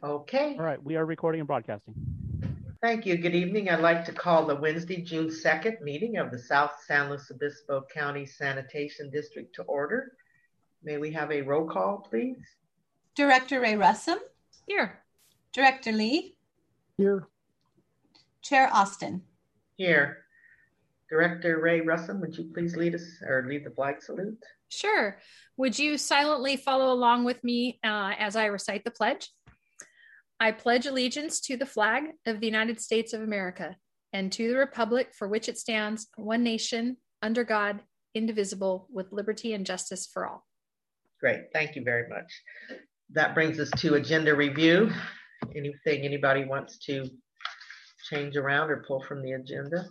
Okay. All right, we are recording and broadcasting. Thank you. Good evening. I'd like to call the Wednesday, June 2nd meeting of the South San Luis Obispo County Sanitation District to order. May we have a roll call, please? Director Ray Russum. Here. Director Lee. Here. Chair Austin. Here. Director Ray Russum, would you please lead the flag salute? Sure. Would you silently follow along with me as I recite the pledge? I pledge allegiance to the flag of the United States of America and to the republic for which it stands, one nation, under God, indivisible, with liberty and justice for all. Great. Thank you very much. That brings us to agenda review. Anything anybody wants to change around or pull from the agenda?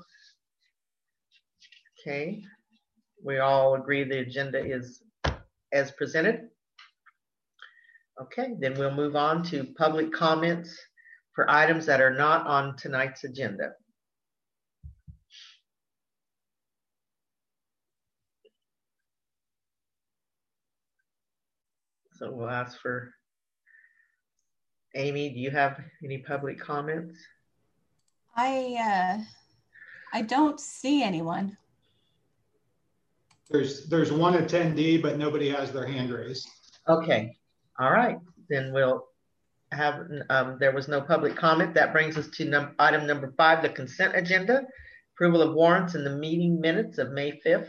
Okay. We all agree the agenda is as presented. Okay, then we'll move on to public comments for items that are not on tonight's agenda. So we'll ask for Amy, do you have any public comments? I don't see anyone. There's one attendee, but nobody has their hand raised. Okay. All right, then we'll have, there was no public comment. That brings us to item number 5, the consent agenda. Approval of warrants in the meeting minutes of May 5th,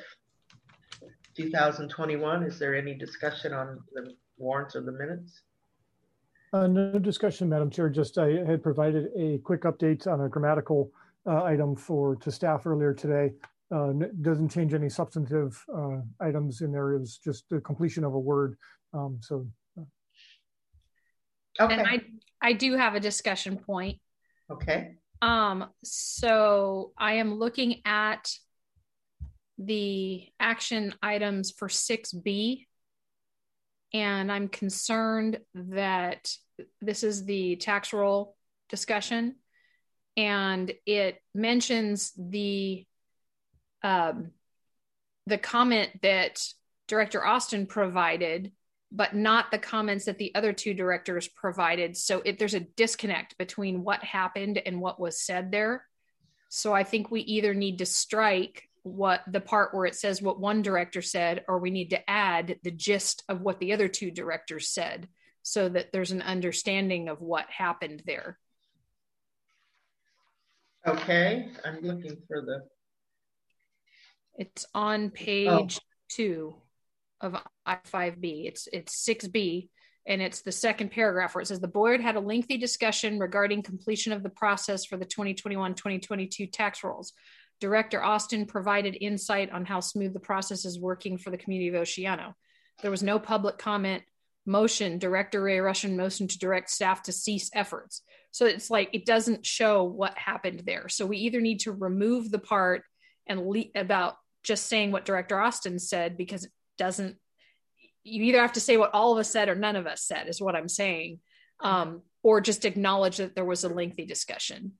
2021. Is there any discussion on the warrants or the minutes? No discussion, Madam Chair. Just I had provided a quick update on a grammatical item to staff earlier today. Doesn't change any substantive items in there. It was just the completion of a word. Okay. And I do have a discussion point. Okay. So I am looking at the action items for 6B, and I'm concerned that this is the tax roll discussion, and it mentions the comment that Director Austin provided, but not the comments that the other two directors provided. So there's a disconnect between what happened and what was said there. So I think we either need to strike the part where it says what one director said, or we need to add the gist of what the other two directors said so that there's an understanding of what happened there. Okay, I'm looking for It's on page 2 of I-5B. It's 6B, and it's the second paragraph where it says the board had a lengthy discussion regarding completion of the process for the 2021-2022 tax rolls. Director Austin provided insight on how smooth the process is working for the community of Oceano. There was no public comment. Motion, Director Ray Russian motioned to direct staff to cease efforts. So it's like it doesn't show what happened there. So we either need to remove the part and about just saying what Director Austin said, because it doesn't, you either have to say what all of us said or none of us said is what I'm saying, or just acknowledge that there was a lengthy discussion.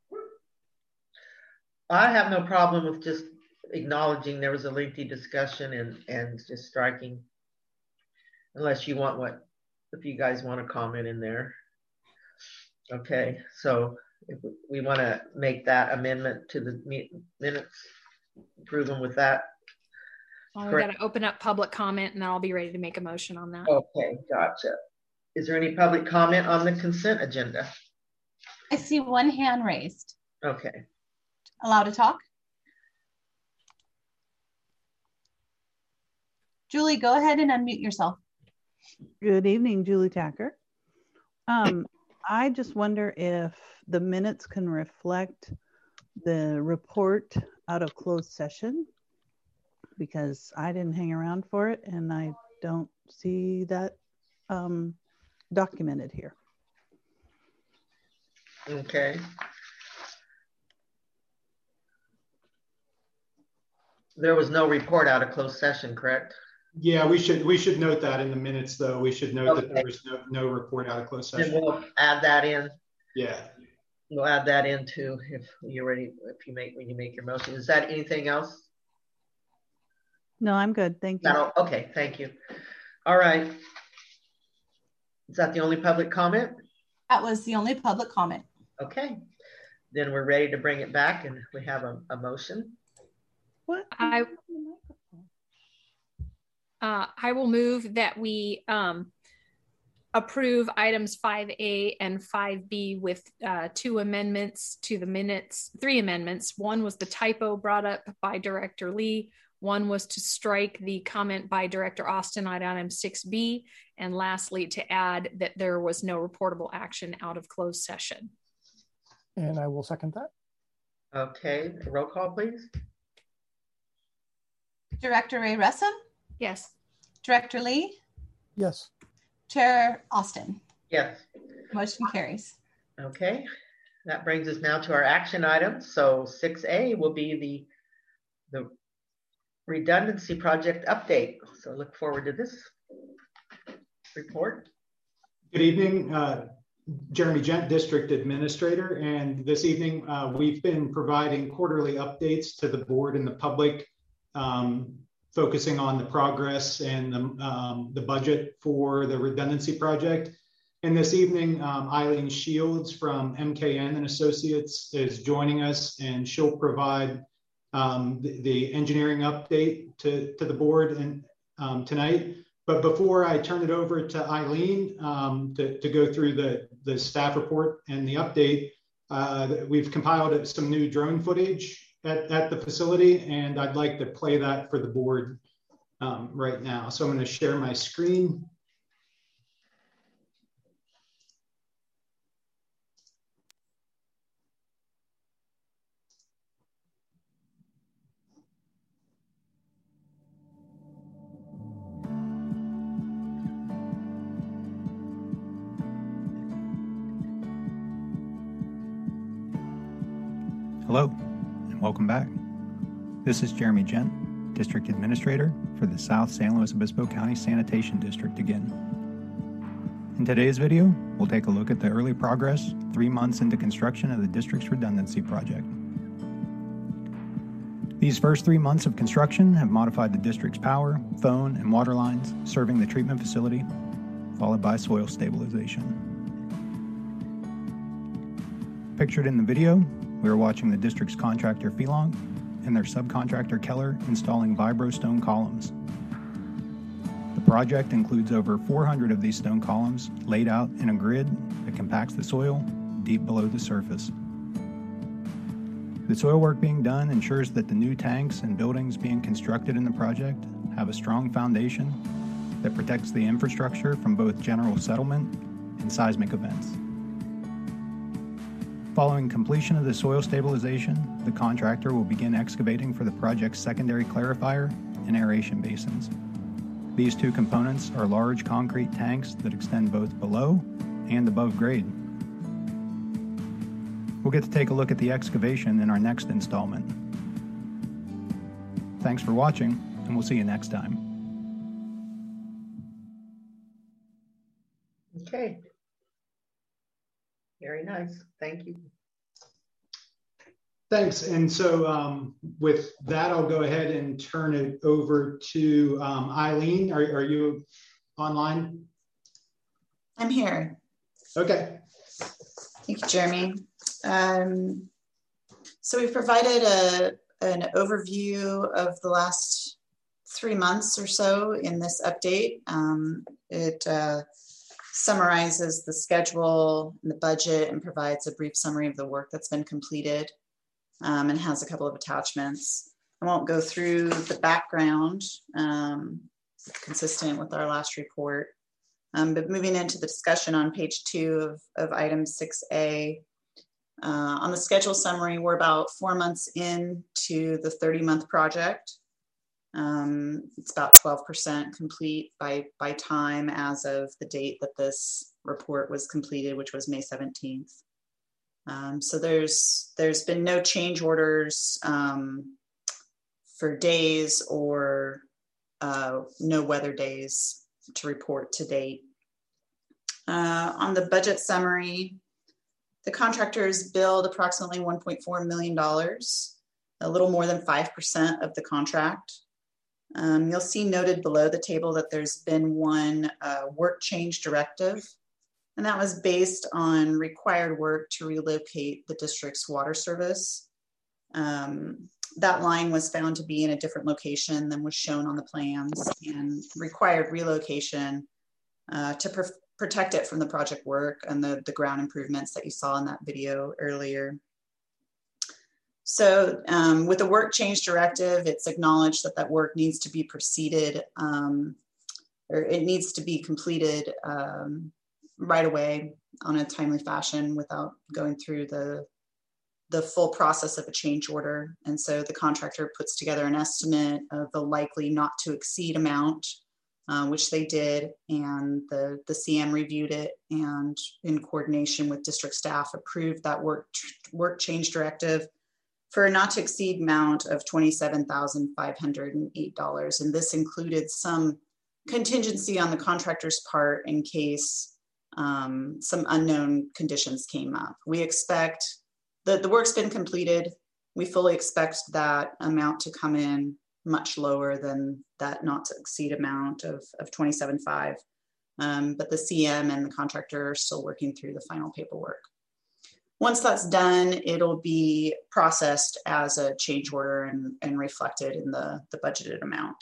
I have no problem with just acknowledging there was a lengthy discussion and just striking, unless you want if you guys want to comment in there. Okay, so if we want to make that amendment to the minutes, approve them with that. Well, we got to open up public comment, and then I'll be ready to make a motion on that. Okay, gotcha. Is there any public comment on the consent agenda? I see one hand raised. Okay. Allowed to talk? Julie, go ahead and unmute yourself. Good evening, Julie Tacker. I just wonder if the minutes can reflect the report out of closed session, because I didn't hang around for it and I don't see that documented here. Okay. There was no report out of closed session, correct? Yeah, we should note that in the minutes, though. We should note that there was no report out of closed session. And we'll add that in. Yeah. We'll add that in too if you're ready. When you make your motion. Is that anything else? No, I'm good. Thank you. Okay, thank you. All right. Is that the only public comment? That was the only public comment. Okay, then we're ready to bring it back, and we have a motion. What? I will move that we approve items 5A and 5B with 2 amendments to the minutes, 3 amendments. One was the typo brought up by Director Lee. One was to strike the comment by Director Austin on item 6B. And lastly, to add that there was no reportable action out of closed session. And I will second that. Okay, roll call, please. Director Ray Ressam, Yes. Director Lee, Yes. Chair Austin. Yes. Motion carries. Okay, that brings us now to our action items. So 6A will be the redundancy project update. So look forward to this report. Good evening, Jeremy Gent, District Administrator. And this evening, we've been providing quarterly updates to the board and the public, focusing on the progress and the budget for the redundancy project. And this evening, Eileen Shields from MKN and Associates is joining us, and she'll provide the engineering update to the board and tonight. But before I turn it over to Eileen to go through the staff report and the update, we've compiled some new drone footage at the facility, and I'd like to play that for the board right now. So I'm going to share my screen. Hello, and welcome back. This is Jeremy Gent, District Administrator for the South San Luis Obispo County Sanitation District again. In today's video, we'll take a look at the early progress 3 months into construction of the district's redundancy project. These first 3 months of construction have modified the district's power, phone, and water lines serving the treatment facility, followed by soil stabilization. Pictured in the video, we are watching the district's contractor Phelong and their subcontractor Keller installing vibro stone columns. The project includes over 400 of these stone columns laid out in a grid that compacts the soil deep below the surface. The soil work being done ensures that the new tanks and buildings being constructed in the project have a strong foundation that protects the infrastructure from both general settlement and seismic events. Following completion of the soil stabilization, the contractor will begin excavating for the project's secondary clarifier and aeration basins. These 2 components are large concrete tanks that extend both below and above grade. We'll get to take a look at the excavation in our next installment. Thanks for watching, and we'll see you next time. Okay. Very nice. Thank you. Thanks. And so with that, I'll go ahead and turn it over to Eileen. Are you online? I'm here. Okay. Thank you, Jeremy. So we've provided an overview of the last 3 months or so in this update. It summarizes the schedule and the budget and provides a brief summary of the work that's been completed, and has a couple of attachments. I won't go through the background, consistent with our last report, but moving into the discussion on page 2 of item 6A. On the schedule summary, we're about 4 months into the 30-month project. It's about 12% complete by time as of the date that this report was completed, which was May 17th. So there's been no change orders for days or no weather days to report to date. On the budget summary, the contractors billed approximately $1.4 million, a little more than 5% of the contract. You'll see noted below the table that there's been one work change directive And that was based on required work to relocate the district's water service. That line was found to be in a different location than was shown on the plans, and required relocation to protect it from the project work and the ground improvements that you saw in that video earlier. So with the work change directive, it's acknowledged that that work needs to be proceeded, or it needs to be completed right away on a timely fashion without going through the full process of a change order. And so the contractor puts together an estimate of the likely not to exceed amount, which they did, and the CM reviewed it, and in coordination with district staff approved that work change directive for a not to exceed amount of $27,508. And this included some contingency on the contractor's part in case some unknown conditions came up. We expect that the work's been completed. We fully expect that amount to come in much lower than that not to exceed amount of $27,500. But the CM and the contractor are still working through the final paperwork. Once that's done, it'll be processed as a change order and reflected in the budgeted amount.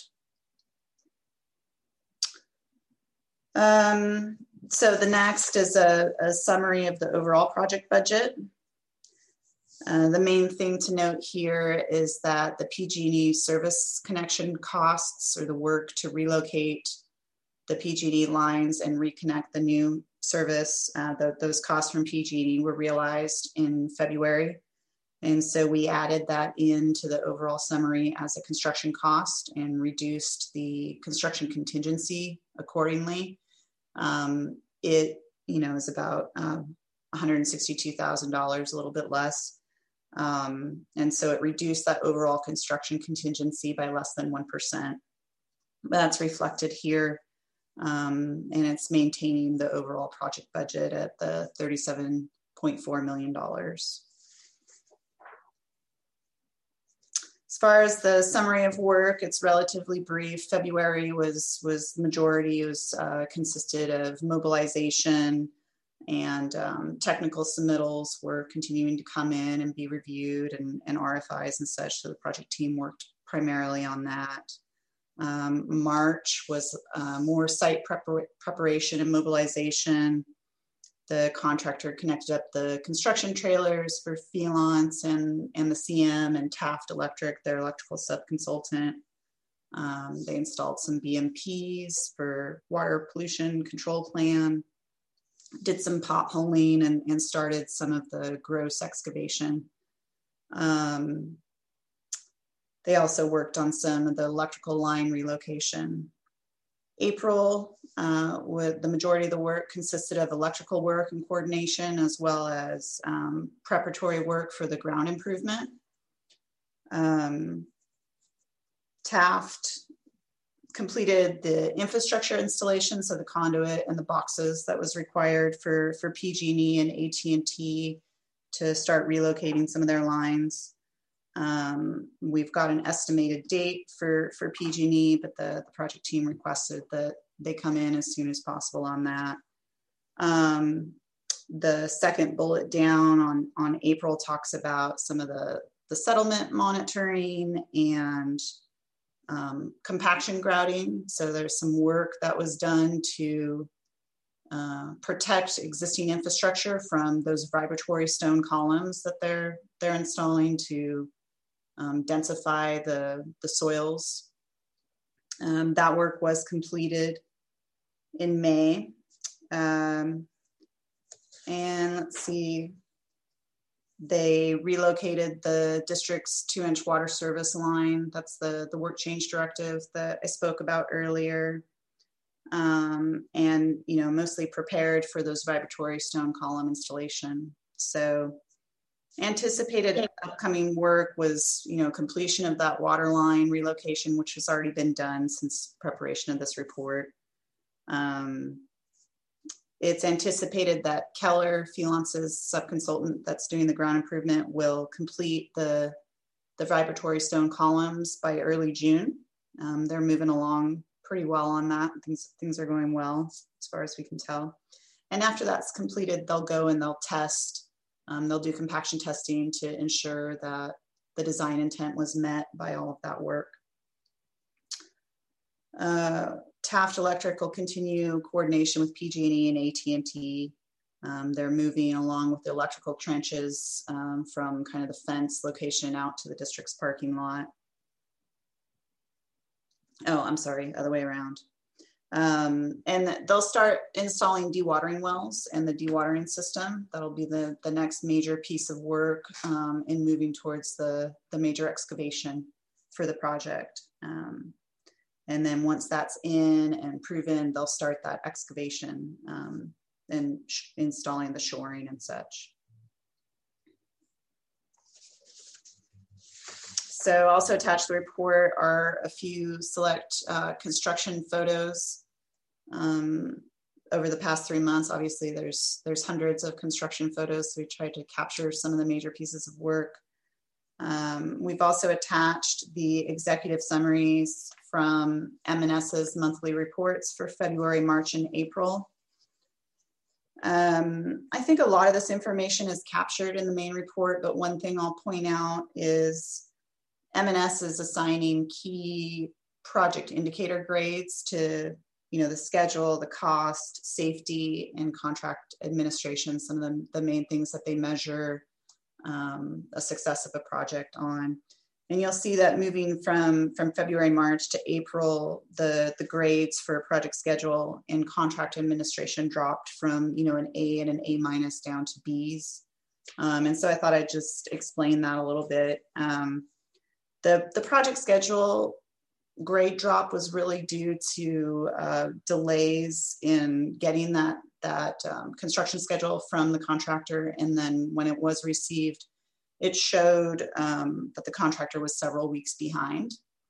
So the next is a summary of the overall project budget. The main thing to note here is that the PG&E service connection costs, or the work to relocate the PG&E lines and reconnect the new service, those costs from PG&E were realized in February. And so we added that into the overall summary as a construction cost and reduced the construction contingency accordingly. It is about $162,000, a little bit less. And so it reduced that overall construction contingency by less than 1%. That's reflected here. And it's maintaining the overall project budget at the $37.4 million. As far as the summary of work, it's relatively brief. February was majority. It was consisted of mobilization, and technical submittals were continuing to come in and be reviewed, and RFIs and such. So the project team worked primarily on that. March was more site preparation and mobilization. The contractor connected up the construction trailers for Phelance and the CM and Taft Electric, their electrical subconsultant. They installed some BMPs for water pollution control plan, did some potholing, and started some of the gross excavation. They also worked on some of the electrical line relocation. April, with the majority of the work consisted of electrical work and coordination, as well as preparatory work for the ground improvement. Taft completed the infrastructure installation, so the conduit and the boxes that was required for PG&E and AT&T to start relocating some of their lines. We've got an estimated date for PG&E, but the project team requested that they come in as soon as possible on that. The second bullet down on April talks about some of the settlement monitoring and compaction grouting. So there's some work that was done to protect existing infrastructure from those vibratory stone columns that they're installing to densify the soils. That work was completed in May. And let's see, they relocated the district's 2-inch water service line. That's the work change directive that I spoke about earlier. And mostly prepared for those vibratory stone column installation. So anticipated upcoming work was, completion of that water line relocation, which has already been done since preparation of this report. It's anticipated that Keller, Phelance's subconsultant that's doing the ground improvement, will complete the vibratory stone columns by early June. They're moving along pretty well on that. Things are going well as far as we can tell. And after that's completed, they'll go and they'll test. They'll do compaction testing to ensure that the design intent was met by all of that work. Taft Electric will continue coordination with PG&E and AT&T. They're moving along with the electrical trenches from kind of the fence location out to the district's parking lot. Oh, I'm sorry, other way around. And they'll start installing dewatering wells and the dewatering system. That'll be the next major piece of work in moving towards the major excavation for the project. And then once that's in and proven, they'll start that excavation and installing the shoring and such. So also attached to the report are a few select construction photos over the past 3 months. Obviously there's hundreds of construction photos, so we tried to capture some of the major pieces of work. We've also attached the executive summaries from M&S's monthly reports for February, March, and April. I think a lot of this information is captured in the main report, but one thing I'll point out is M&S is assigning key project indicator grades to, the schedule, the cost, safety, and contract administration, some of the main things that they measure a success of a project on. And you'll see that moving from February, March to April, the grades for project schedule and contract administration dropped from, an A and an A- down to Bs. And so I thought I'd just explain that a little bit. The project schedule grade drop was really due to delays in getting that construction schedule from the contractor. And then when it was received, it showed that the contractor was several weeks behind.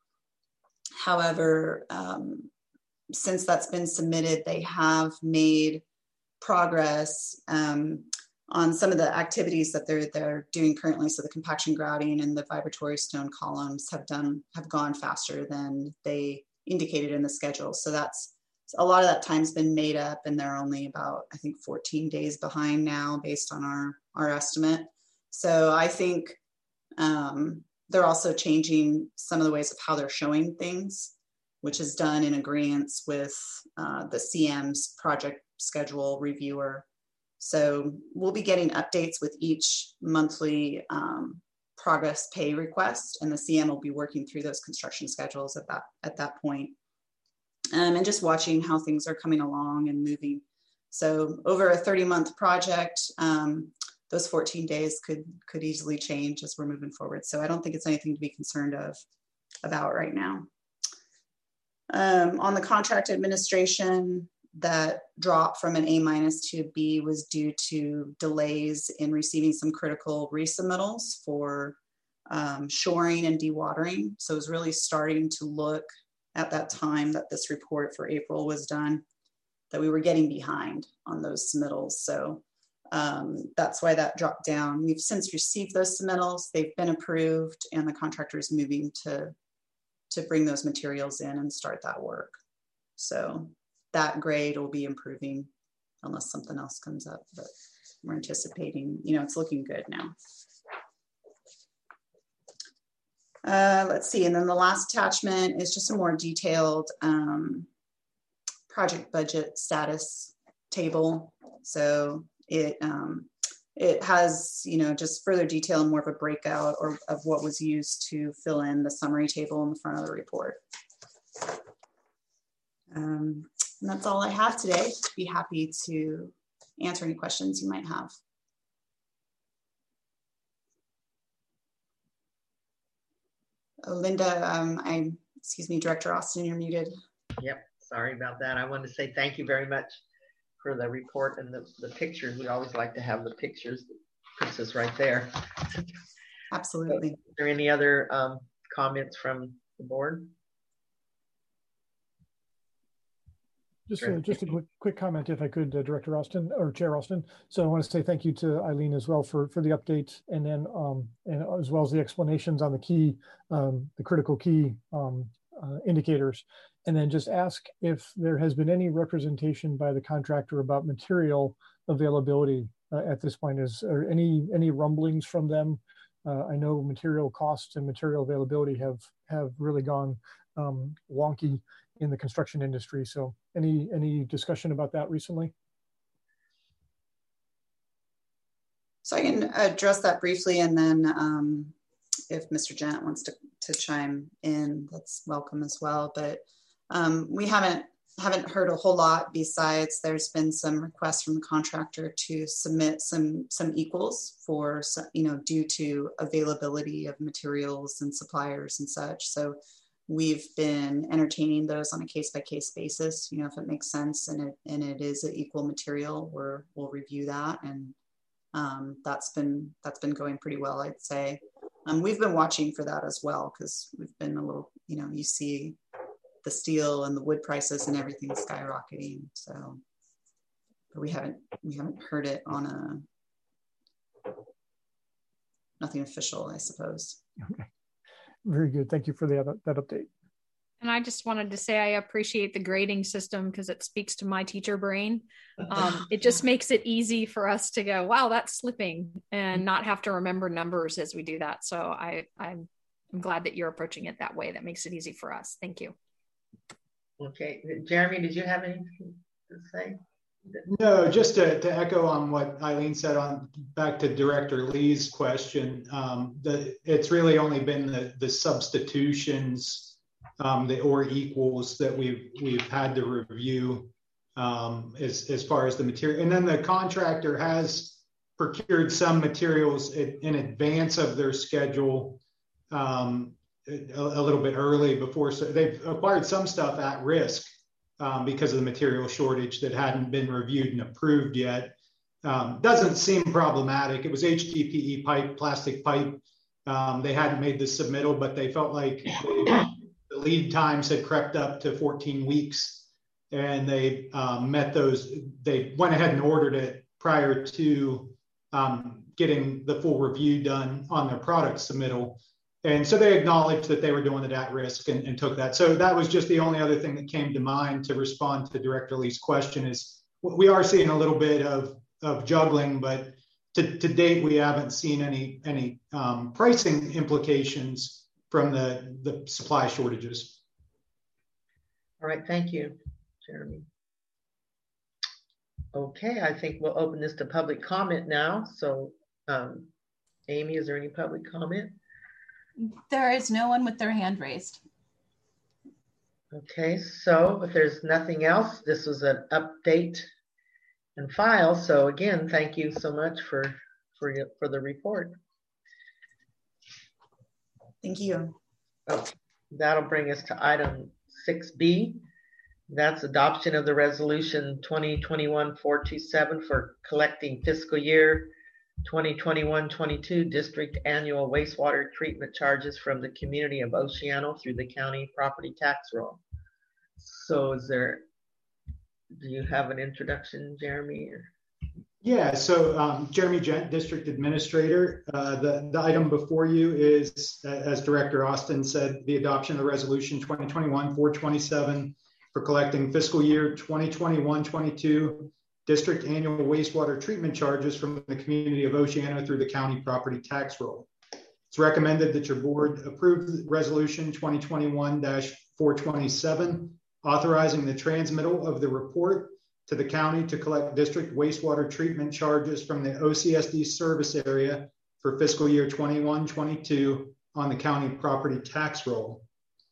However, since that's been submitted, they have made progress on some of the activities that they're doing currently. So the compaction grouting and the vibratory stone columns have gone faster than they indicated in the schedule. So that's a lot of that time's been made up, and they're only about, I think, 14 days behind now based on our estimate. So I think they're also changing some of the ways of how they're showing things, which is done in agreement with the CM's project schedule reviewer. So we'll be getting updates with each monthly progress pay request, and the CM will be working through those construction schedules at that point. And just watching how things are coming along and moving. So over a 30-month project, those 14 days could easily change as we're moving forward. So I don't think it's anything to be concerned about right now. On the contract administration, that drop from an A- to a B was due to delays in receiving some critical resubmittals for shoring and dewatering. So it was really starting to look at that time that this report for April was done, that we were getting behind on those submittals. So that's why that dropped down. We've since received those submittals, they've been approved, and the contractor is moving to bring those materials in and start that work. So that grade will be improving unless something else comes up, but we're anticipating, it's looking good now. Let's see, and then the last attachment is just a more detailed project budget status table. So it has, just further detail and more of a breakout of what was used to fill in the summary table in the front of the report. And that's all I have today. Be happy to answer any questions you might have. Oh, Linda, excuse me, Director Austin, you're muted. Yep, sorry about that. I wanted to say thank you very much for the report and the pictures. We always like to have the pictures. That puts us right there. Absolutely. So, is there any other comments from the board? Just a quick comment, if I could, Director Austin or Chair Austin. So I want to say thank you to Eileen as well for the update, and then and as well as the explanations on the key, the critical key indicators. And then just ask if there has been any representation by the contractor about material availability at this point. Is there any rumblings from them? I know material costs and material availability have really gone wonky in the construction industry. So any discussion about that recently? So I can address that briefly, and then if Mr. Gent wants to chime in, that's welcome as well. But we haven't heard a whole lot, besides there's been some requests from the contractor to submit some equals for, due to availability of materials and suppliers and such. So we've been entertaining those on a case-by-case basis. If it makes sense and it is an equal material, we'll review that, and that's been going pretty well, I'd say. We've been watching for that as well, because we've been a little, you see the steel and the wood prices and everything skyrocketing. So, but we haven't heard it on nothing official, I suppose. Okay. Very good. Thank you for that update. And I just wanted to say I appreciate the grading system, because it speaks to my teacher brain. It just makes it easy for us to go, wow, that's slipping, and not have to remember numbers as we do that. So I'm glad that you're approaching it that way. That makes it easy for us. Thank you. Okay. Jeremy, did you have anything to say? No, just to echo on what Eileen said, on back to Director Lee's question, it's really only been the substitutions, the or equals that we've had to review as far as the material. And then the contractor has procured some materials in advance of their schedule, a little bit early before. So they've acquired some stuff at risk because of the material shortage that hadn't been reviewed and approved yet. Doesn't seem problematic. It was HDPE pipe, plastic pipe. They hadn't made the submittal, but they felt like the lead times had crept up to 14 weeks, and they met those. They went ahead and ordered it prior to getting the full review done on their product submittal. And so they acknowledged that they were doing it at risk and took that. So that was just the only other thing that came to mind to respond to Director Lee's question. Is we are seeing a little bit of juggling, but to date, we haven't seen any pricing implications from the supply shortages. All right, thank you, Jeremy. Okay, I think we'll open this to public comment now. So Amy, is there any public comment? There is no one with their hand raised. Okay, so if there's nothing else, this was an update and file. So again, thank you so much for the report. Thank you. Okay, that'll bring us to item 6B. That's adoption of the resolution 2021-427 for collecting fiscal year 2021-22 district annual wastewater treatment charges from the community of Oceano through the county property tax roll. So do you have an introduction, Jeremy? Or? Yeah, so Jeremy Gent, District Administrator. The item before you is, as Director Austin said, the adoption of the resolution 2021-427 for collecting fiscal year 2021-22 district annual wastewater treatment charges from the community of Oceano through the county property tax roll. It's recommended that your board approve resolution 2021-427, authorizing the transmittal of the report to the county to collect district wastewater treatment charges from the OCSD service area for fiscal year 21-22 on the county property tax roll.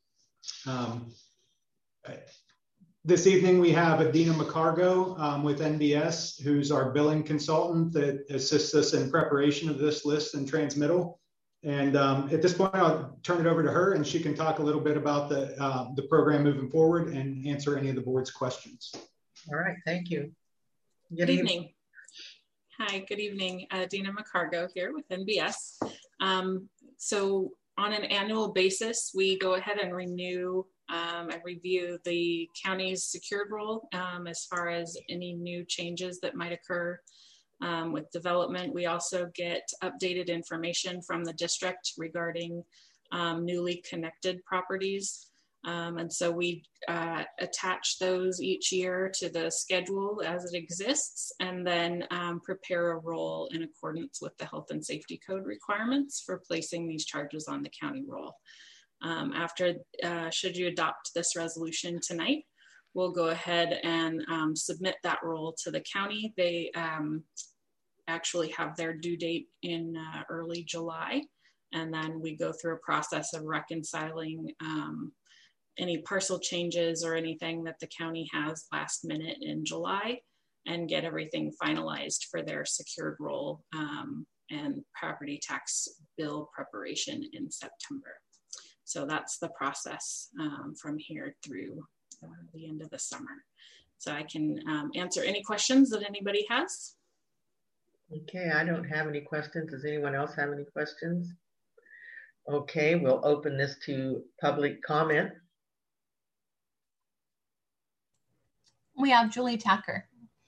This evening, we have Adina McCargo with NBS, who's our billing consultant that assists us in preparation of this list and transmittal. And at this point, I'll turn it over to her, and she can talk a little bit about the program moving forward and answer any of the board's questions. All right, thank you. Good evening. Hi, good evening. Adina McCargo here with NBS. So on an annual basis, we go ahead and renew and review the county's secured roll as far as any new changes that might occur with development. We also get updated information from the district regarding newly connected properties. And so we attach those each year to the schedule as it exists, and then prepare a roll in accordance with the health and safety code requirements for placing these charges on the county roll. Should you adopt this resolution tonight, we'll go ahead and submit that roll to the county. They actually have their due date in early July, and then we go through a process of reconciling any parcel changes or anything that the county has last minute in July, and get everything finalized for their secured roll and property tax bill preparation in September. So that's the process from here through the end of the summer. So I can answer any questions that anybody has. Okay, I don't have any questions. Does anyone else have any questions? Okay, we'll open this to public comment. We have Julie Tacker.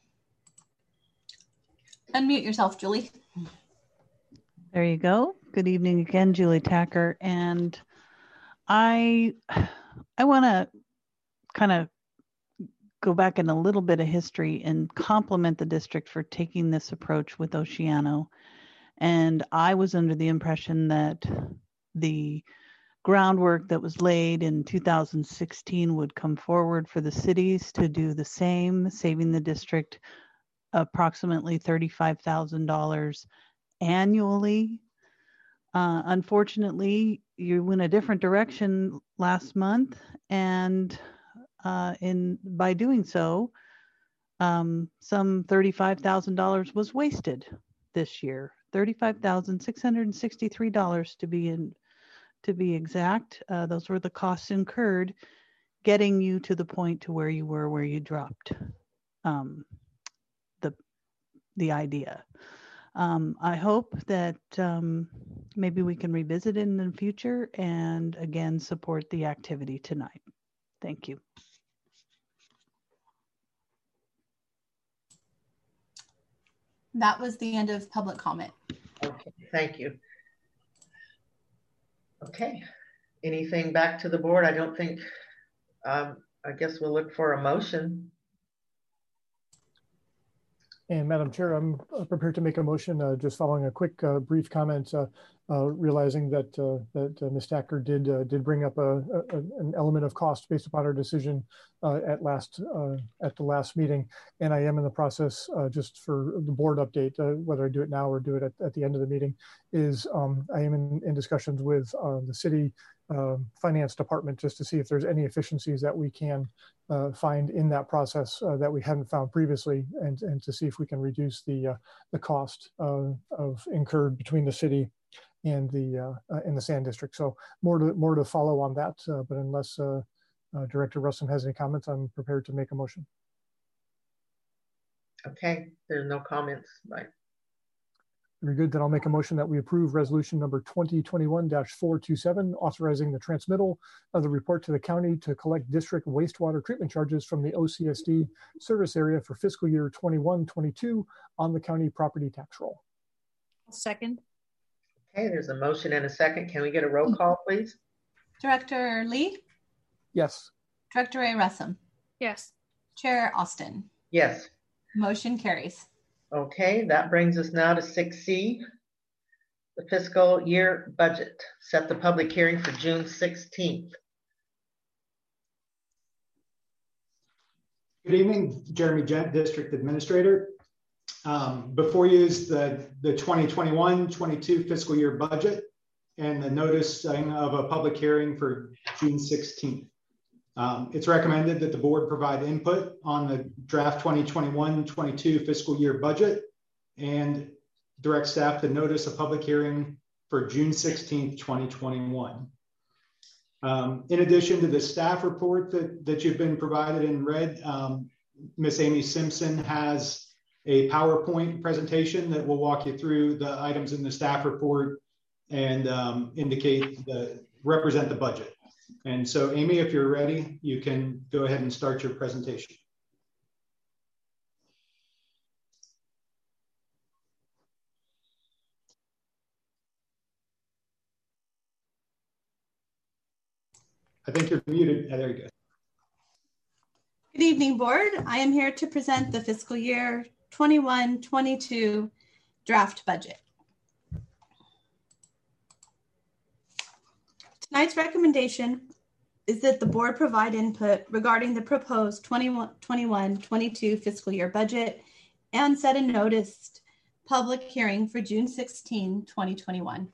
Unmute yourself, Julie. There you go. Good evening again, Julie Tacker. And I want to kind of go back in a little bit of history and compliment the district for taking this approach with Oceano. And I was under the impression that the groundwork that was laid in 2016 would come forward for the cities to do the same, saving the district approximately $35,000 annually. Unfortunately, you went a different direction last month, and by doing so, some $35,000 was wasted this year. $35,663 to be exact. Those were the costs incurred getting you to the point to where you were, where you dropped the idea. I hope that maybe we can revisit it in the future and again support the activity tonight. Thank you. That was the end of public comment. Okay, thank you. Okay, anything back to the board? I don't think, I guess we'll look for a motion. And Madam Chair, I'm prepared to make a motion, just following a quick brief comment, realizing that Ms. Tacker did bring up an element of cost based upon our decision at the last meeting. And I am in the process, just for the board update, whether I do it now or do it at the end of the meeting, is I am in discussions with the city finance department just to see if there's any efficiencies that we can find in that process that we hadn't found previously, and to see if we can reduce the cost of incurred between the city and the Sand District. So more to follow on that, but unless Director Russom has any comments, I'm prepared to make a motion. Okay, there's no comments. Bye. Very good. Then I'll make a motion that we approve resolution number 2021-427, authorizing the transmittal of the report to the county to collect district wastewater treatment charges from the OCSD service area for fiscal year 21-22 on the county property tax roll. Second. Okay, there's a motion and a second. Can we get a roll call, please? Director Lee? Yes. Director Ray Russom? Yes. Chair Austin? Yes. Motion carries. Okay, that brings us now to 6C, the fiscal year budget. Set the public hearing for June 16th. Good evening, Jeremy Gent, District Administrator. Before you is the 2021-22 fiscal year budget and the noticing of a public hearing for June 16th. It's recommended that the board provide input on the draft 2021-22 fiscal year budget and direct staff to notice a public hearing for June 16th, 2021. In addition to the staff report that you've been provided and read, Ms. Amy Simpson has a PowerPoint presentation that will walk you through the items in the staff report and represent the budget. And so, Amy, if you're ready, you can go ahead and start your presentation. I think you're muted. There you go. Good evening, board. I am here to present the fiscal year 21-22 draft budget. Tonight's recommendation is that the board provide input regarding the proposed 21-22 fiscal year budget and set a noticed public hearing for June 16, 2021.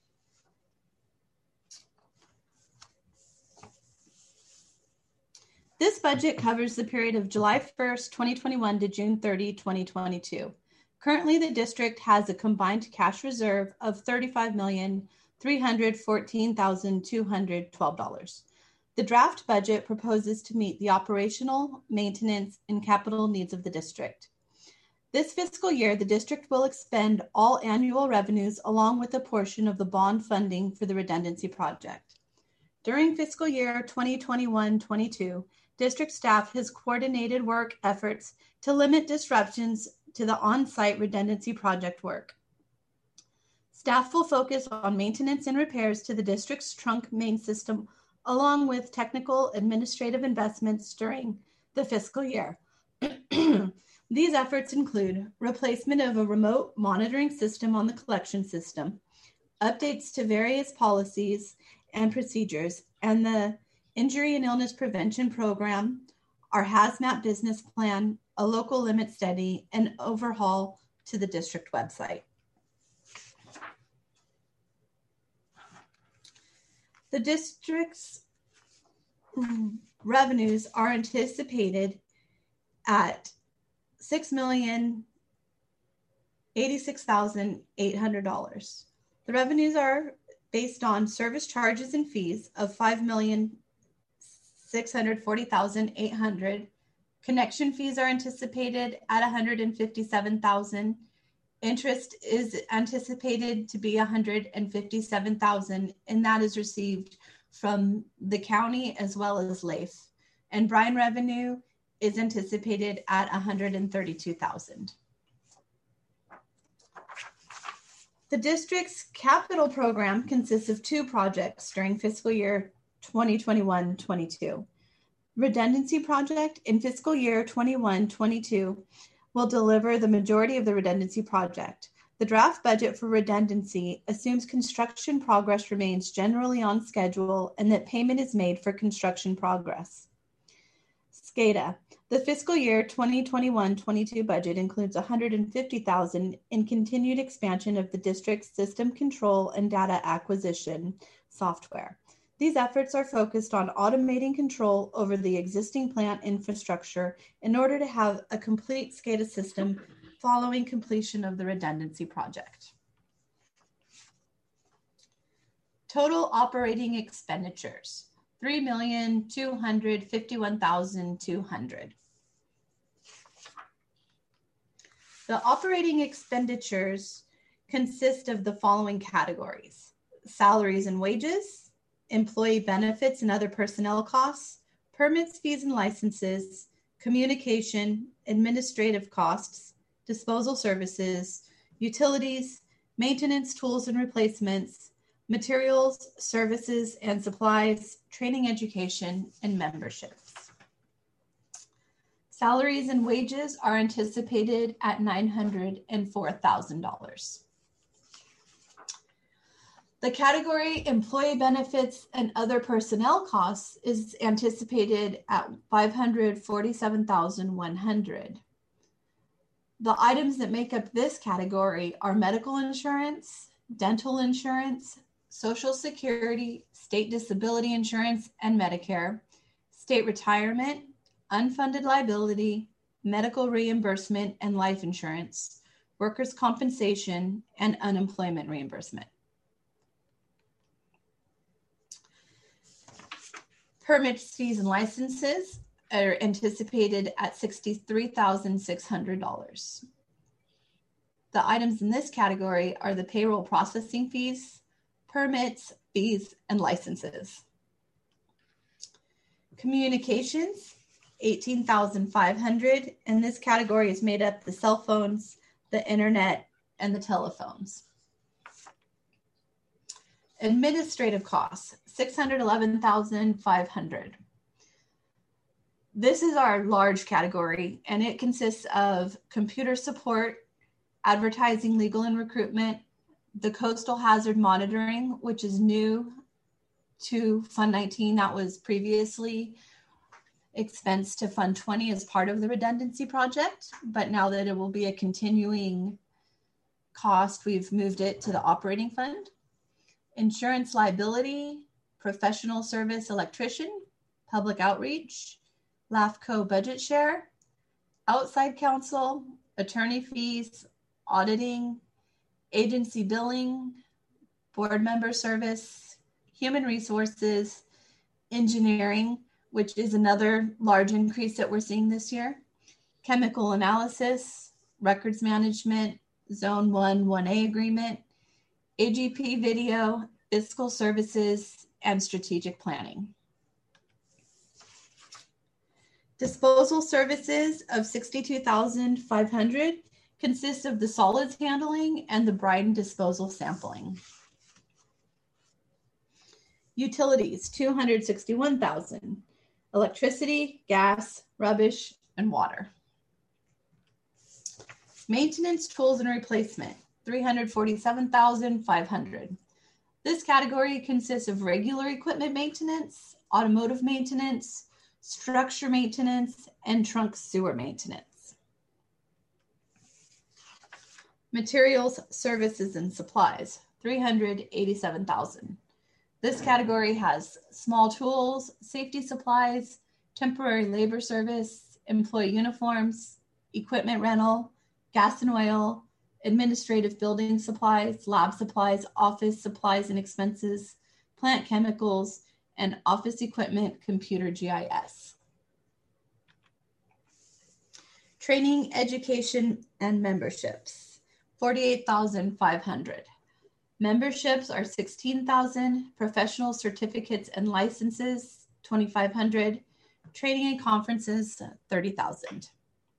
This budget covers the period of July 1st, 2021 to June 30, 2022. Currently, the district has a combined cash reserve of $35,314,212. The draft budget proposes to meet the operational, maintenance, and capital needs of the district. This fiscal year, the district will expend all annual revenues along with a portion of the bond funding for the redundancy project. During fiscal year 2021-22, district staff has coordinated work efforts to limit disruptions to the on-site redundancy project work. Staff will focus on maintenance and repairs to the district's trunk main system, along with technical administrative investments during the fiscal year. These efforts include replacement of a remote monitoring system on the collection system, updates to various policies and procedures, and the Injury and Illness Prevention Program, our hazmat business plan, a local limit study, and overhaul to the district website. The district's revenues are anticipated at $6,086,800. The revenues are based on service charges and fees of $5,640,800. Connection fees are anticipated at $157,000. Interest is anticipated to be $157,000, and that is received from the county as well as LAIF. And brine revenue is anticipated at $132,000. The district's capital program consists of two projects during fiscal year 2021-22. Redundancy project in fiscal year 21-22 will deliver the majority of the redundancy project. The draft budget for redundancy assumes construction progress remains generally on schedule and that payment is made for construction progress. SCADA. The fiscal year 2021-22 budget includes $150,000 in continued expansion of the district's system control and data acquisition software. These efforts are focused on automating control over the existing plant infrastructure in order to have a complete SCADA system following completion of the redundancy project. Total operating expenditures. $3,251,200. The operating expenditures consist of the following categories: salaries and wages, employee benefits and other personnel costs, permits, fees and licenses, communication, administrative costs, disposal services, utilities, maintenance, tools and replacements, materials, services and supplies, training, education, and memberships. Salaries and wages are anticipated at $904,000. The category employee benefits and other personnel costs is anticipated at $547,100. The items that make up this category are medical insurance, dental insurance, Social Security, state disability insurance and Medicare, state retirement, unfunded liability, medical reimbursement and life insurance, workers' compensation, and unemployment reimbursement. Permits, fees, and licenses are anticipated at $63,600. The items in this category are the payroll processing fees, permits, fees, and licenses. Communications, $18,500, and this category is made up of the cell phones, the internet, and the telephones. Administrative costs, $611,500. This is our large category, and it consists of computer support, advertising, legal and recruitment, the coastal hazard monitoring, which is new to Fund 19. That was previously expensed to Fund 20 as part of the redundancy project, but now that it will be a continuing cost, we've moved it to the operating fund. Insurance liability, professional service electrician, public outreach, LAFCO budget share, outside counsel, attorney fees, auditing, agency billing, board member service, human resources, engineering, which is another large increase that we're seeing this year, chemical analysis, records management, Zone 1 1A agreement, AGP video, fiscal services, and strategic planning. Disposal services of $62,500 consists of the solids handling and the brine and disposal sampling. Utilities, $261,000. Electricity, gas, rubbish, and water. Maintenance, tools, and replacement, $347,500. This category consists of regular equipment maintenance, automotive maintenance, structure maintenance, and trunk sewer maintenance. Materials, services, and supplies, $387,000. This category has small tools, safety supplies, temporary labor service, employee uniforms, equipment rental, gas and oil, administrative building supplies, lab supplies, office supplies and expenses, plant chemicals, and office equipment, computer GIS. Training, education, and memberships, $48,500. Memberships are $16,000, professional certificates and licenses, $2,500, training and conferences, $30,000.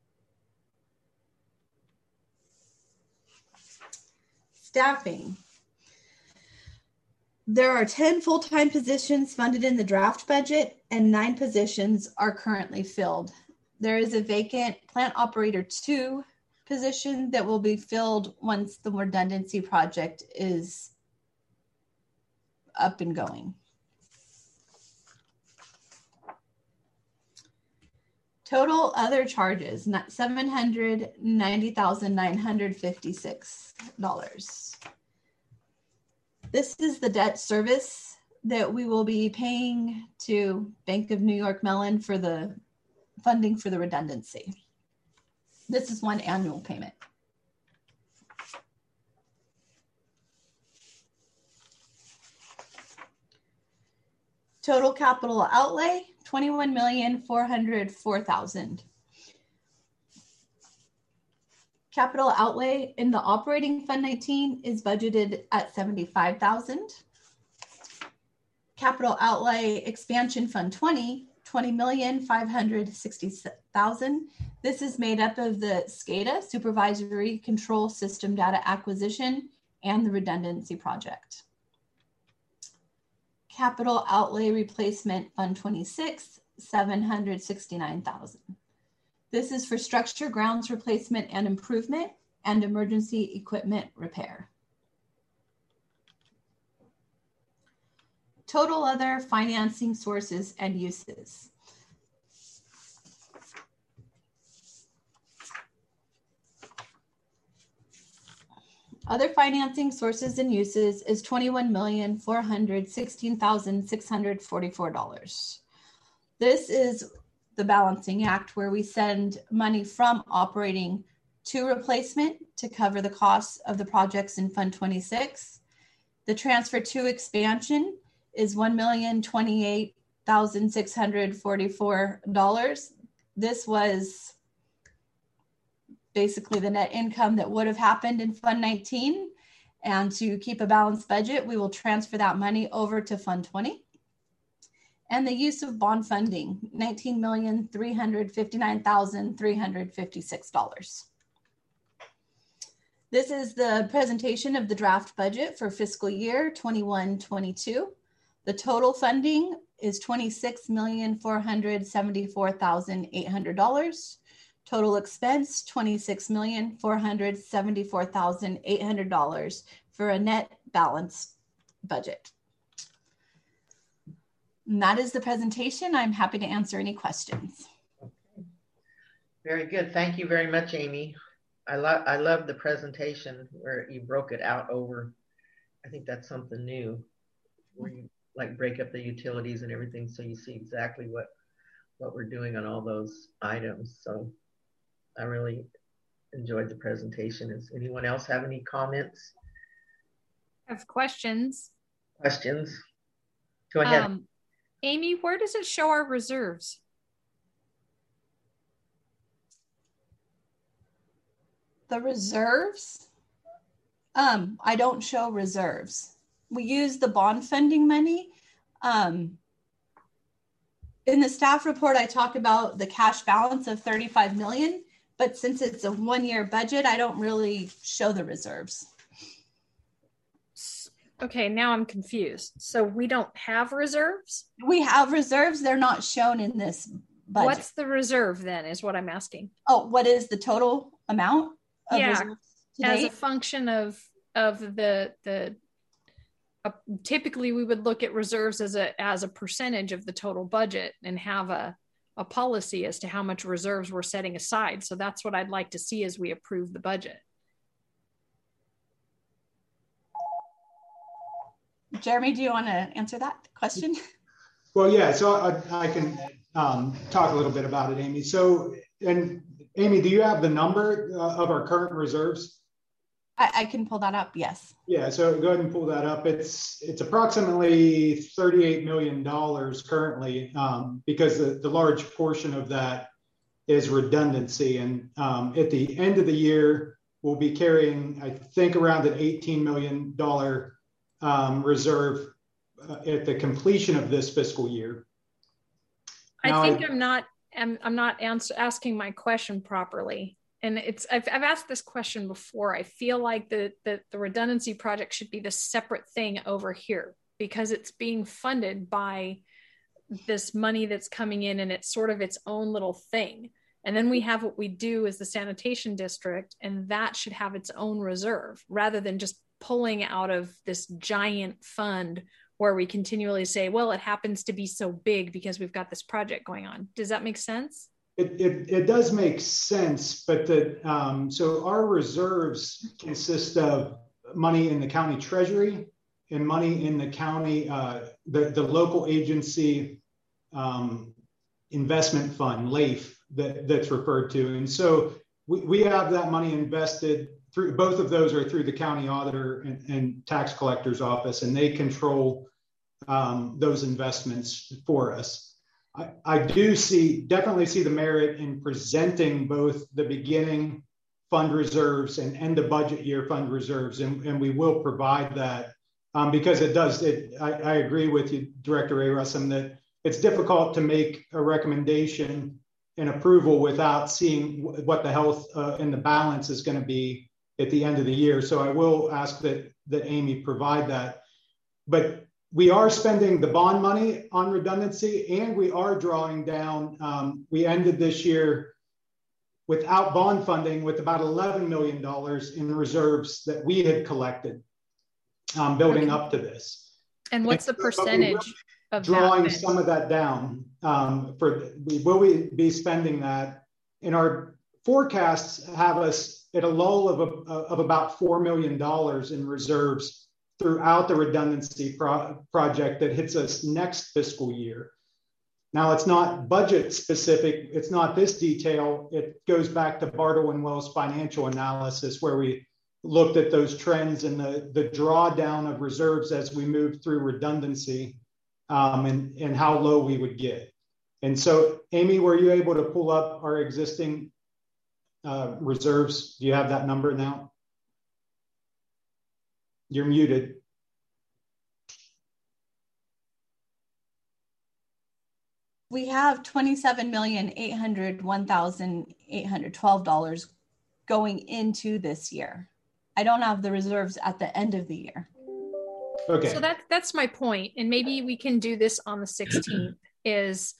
Staffing. There are 10 full-time positions funded in the draft budget, and 9 positions are currently filled. There is a vacant plant operator 2 position that will be filled once the redundancy project is up and going. Total other charges, $790,956. This is the debt service that we will be paying to Bank of New York Mellon for the funding for the redundancy. This is one annual payment. Total capital outlay, $21,404,000. Capital outlay in the operating Fund 19 is budgeted at $75,000. Capital outlay expansion Fund 20, $20,560,000. This is made up of the SCADA, Supervisory Control System Data Acquisition, and the redundancy project. Capital outlay replacement Fund 26, $769,000. This is for structure, grounds replacement and improvement, and emergency equipment repair. Total other financing sources and uses. Other financing sources and uses is $21,416,644. This is the balancing act where we send money from operating to replacement to cover the costs of the projects in Fund 26. The transfer to expansion is $1,028,644. This was basically the net income that would have happened in Fund 19. And to keep a balanced budget, we will transfer that money over to Fund 20. And the use of bond funding, $19,359,356. This is the presentation of the draft budget for fiscal year 21-22. The total funding is $26,474,800. Total expense, $26,474,800 for a net balanced budget. And that is the presentation. I'm happy to answer any questions. Okay. Very good. Thank you very much, Amy. I love the presentation where you broke it out over, I think that's something new, where you like break up the utilities and everything so you see exactly what we're doing on all those items. So I really enjoyed the presentation. Does anyone else have any comments? I have questions. Questions? Go ahead. Amy, where does it show our reserves? The reserves? I don't show reserves. We use the bond funding money. In the staff report, I talk about the cash balance of 35 million, but since it's a one-year budget, I don't really show the reserves. Okay, now I'm confused. So we don't have reserves? We have reserves. They're not shown in this budget. What's the reserve then is what I'm asking. Oh, what is the total amount of reserves today? As a function of the typically we would look at reserves as a percentage of the total budget and have a policy as to how much reserves we're setting aside. So that's what I'd like to see as we approve the budget. Jeremy, do you want to answer that question? Well, yeah, so I can talk a little bit about it, Amy. So, and Amy, do you have the number of our current reserves? I can pull that up, yes. Yeah, so go ahead and pull that up. It's approximately $38 million currently, because the large portion of that is redundancy. And at the end of the year, we'll be carrying, I think, around an $18 million reserve at the completion of this fiscal year. Now, I think I'm not asking my question properly. And I've asked this question before. I feel like the redundancy project should be the separate thing over here because it's being funded by this money that's coming in and it's sort of its own little thing. And then we have what we do as the sanitation district, and that should have its own reserve rather than just pulling out of this giant fund where we continually say, well, it happens to be so big because we've got this project going on. Does that make sense? It does make sense, but so our reserves consist of money in the county treasury and money in the county, the local agency investment fund, LAIF, that's referred to. And so we have that money invested through, both of those are through the county auditor and tax collector's office, and they control those investments for us. I do definitely see the merit in presenting both the beginning fund reserves and end of budget year fund reserves, and we will provide that because I agree with you, Director A. Russum, that it's difficult to make a recommendation and approval without seeing what the health and the balance is going to be at the end of the year. So I will ask that Amy provide that. But we are spending the bond money on redundancy, and we are drawing down. We ended this year without bond funding with about $11 million in reserves that we had collected building up to this. And what's the percentage of drawing that? Some of that down? We will be spending that. In our forecasts have us at a lull of about $4 million in reserves throughout the redundancy project that hits us next fiscal year. Now, it's not budget specific. It's not this detail. It goes back to Bartle and Wells financial analysis, where we looked at those trends and the drawdown of reserves as we moved through redundancy and how low we would get. And so, Amy, were you able to pull up our existing reserves? Do you have that number now? You're muted. We have $27,801,812 going into this year. I don't have the reserves at the end of the year. Okay. So that's my point. And maybe we can do this on the 16th is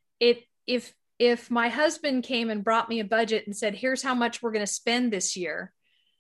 if my husband came and brought me a budget and said, here's how much we're going to spend this year,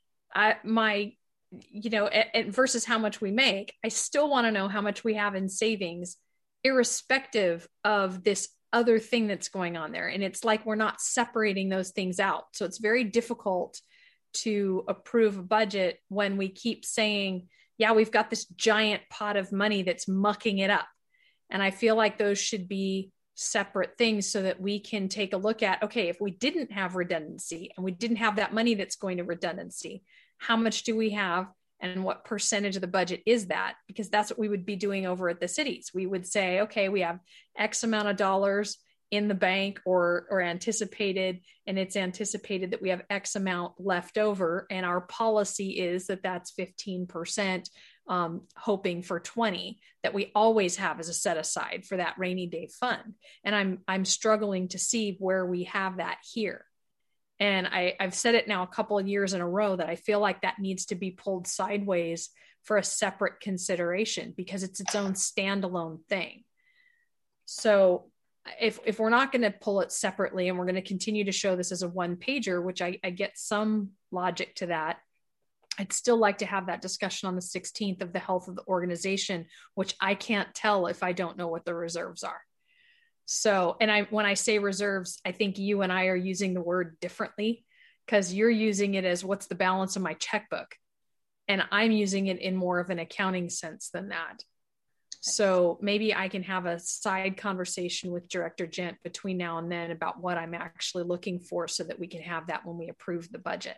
versus how much we make, I still want to know how much we have in savings, irrespective of this other thing that's going on there. And it's like we're not separating those things out. So it's very difficult to approve a budget when we keep saying, yeah, we've got this giant pot of money that's mucking it up. And I feel like those should be separate things so that we can take a look at, okay, if we didn't have redundancy and we didn't have that money that's going to redundancy, how much do we have and what percentage of the budget is that? Because that's what we would be doing over at the cities. We would say, okay, we have X amount of dollars in the bank or anticipated, and it's anticipated that we have X amount left over. And our policy is that that's 15%, hoping for 20, that we always have as a set aside for that rainy day fund. And I'm struggling to see where we have that here. And I've said it now a couple of years in a row that I feel like that needs to be pulled sideways for a separate consideration because it's its own standalone thing. So if we're not going to pull it separately and we're going to continue to show this as a one pager, which I get some logic to that, I'd still like to have that discussion on the 16th of the health of the organization, which I can't tell if I don't know what the reserves are. So, and when I say reserves, I think you and I are using the word differently because you're using it as what's the balance of my checkbook. And I'm using it in more of an accounting sense than that. So maybe I can have a side conversation with Director Gent between now and then about what I'm actually looking for so that we can have that when we approve the budget.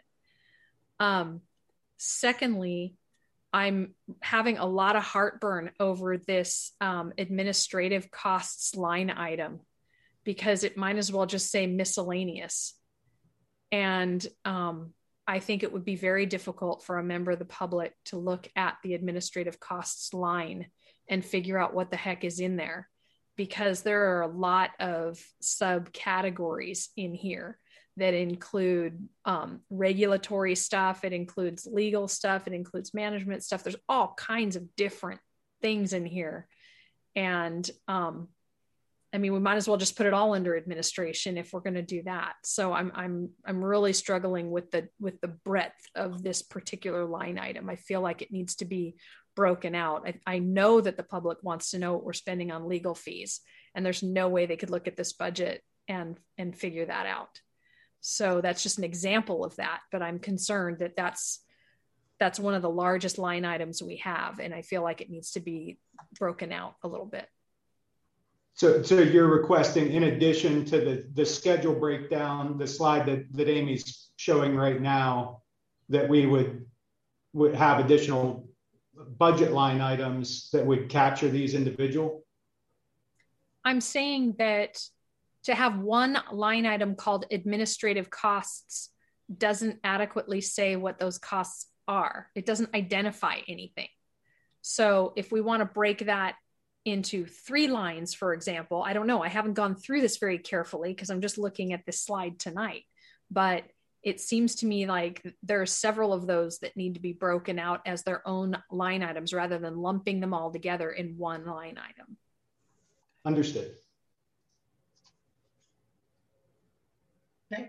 Secondly, I'm having a lot of heartburn over this administrative costs line item because it might as well just say miscellaneous. And I think it would be very difficult for a member of the public to look at the administrative costs line and figure out what the heck is in there because there are a lot of subcategories in here that include regulatory stuff. It includes legal stuff. It includes management stuff. There's all kinds of different things in here. And I mean, we might as well just put it all under administration if we're going to do that. So I'm really struggling with the breadth of this particular line item. I feel like it needs to be broken out. I know that the public wants to know what we're spending on legal fees, and there's no way they could look at this budget and figure that out. So that's just an example of that, but I'm concerned that that's one of the largest line items we have. And I feel like it needs to be broken out a little bit. So you're requesting, in addition to the schedule breakdown, the slide that Amy's showing right now, that we would have additional budget line items that would capture these individual? I'm saying that to have one line item called administrative costs doesn't adequately say what those costs are. It doesn't identify anything. So if we want to break that into 3 lines, for example, I don't know, I haven't gone through this very carefully because I'm just looking at this slide tonight, but it seems to me like there are several of those that need to be broken out as their own line items rather than lumping them all together in one line item. Understood. Okay.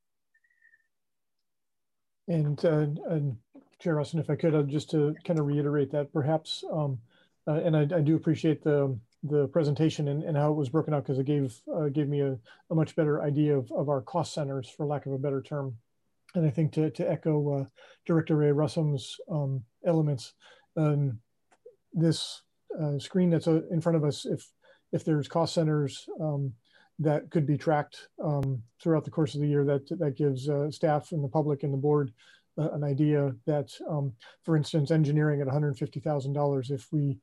And Chair Austin, if I could, just to kind of reiterate that perhaps, and I do appreciate the presentation and how it was broken out because it gave me a much better idea of our cost centers, for lack of a better term. And I think to echo Director Ray Russum's elements, this screen that's in front of us, if there's cost centers that could be tracked throughout the course of the year, that gives staff and the public and the board an idea that, for instance, engineering at $150,000,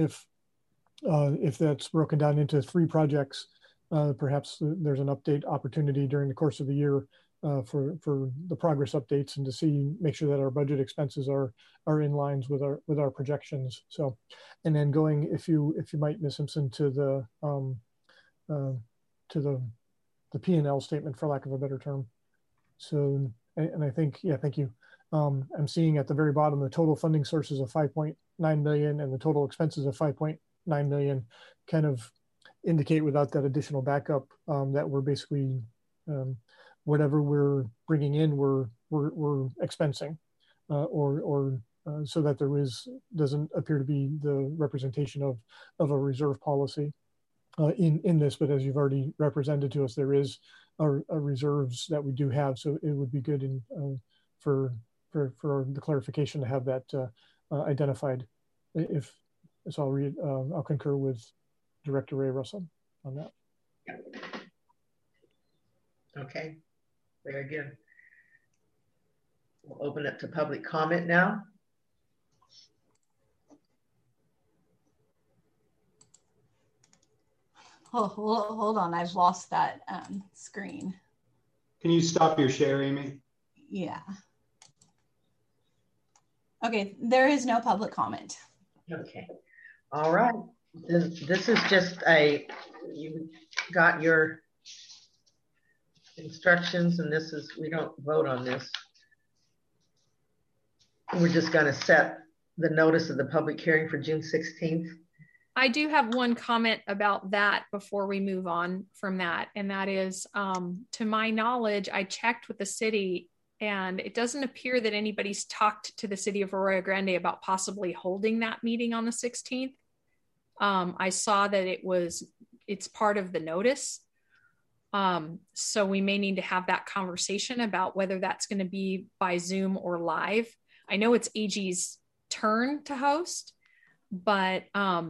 if that's broken down into 3 projects, perhaps there's an update opportunity during the course of the year for the progress updates and to make sure that our budget expenses are in lines with our projections. So, and then going, if you might, Ms. Simpson, to the P&L statement, for lack of a better term. So, and I think, yeah, thank you. I'm seeing at the very bottom the total funding sources of $5.1 million and the total expenses of 5.9 million kind of indicate, without that additional backup, that we're basically whatever we're bringing in, we're expensing, so that doesn't appear to be the representation of a reserve policy in this. But as you've already represented to us, there is a reserves that we do have, so it would be good for the clarification to have that identified. So I'll concur with Director Ray Russell on that. Okay, very good. We'll open it to public comment now. Oh, hold on, I've lost that screen. Can you stop your share, Amy? Yeah. Okay, there is no public comment. Okay, all right. This is just you got your instructions, and we don't vote on this. We're just going to set the notice of the public hearing for June 16th. I do have one comment about that before we move on from that. And that is, to my knowledge, I checked with the city, and it doesn't appear that anybody's talked to the city of Arroyo Grande about possibly holding that meeting on the 16th. I saw that it's part of the notice. So we may need to have that conversation about whether that's going to be by Zoom or live. I know it's AG's turn to host, but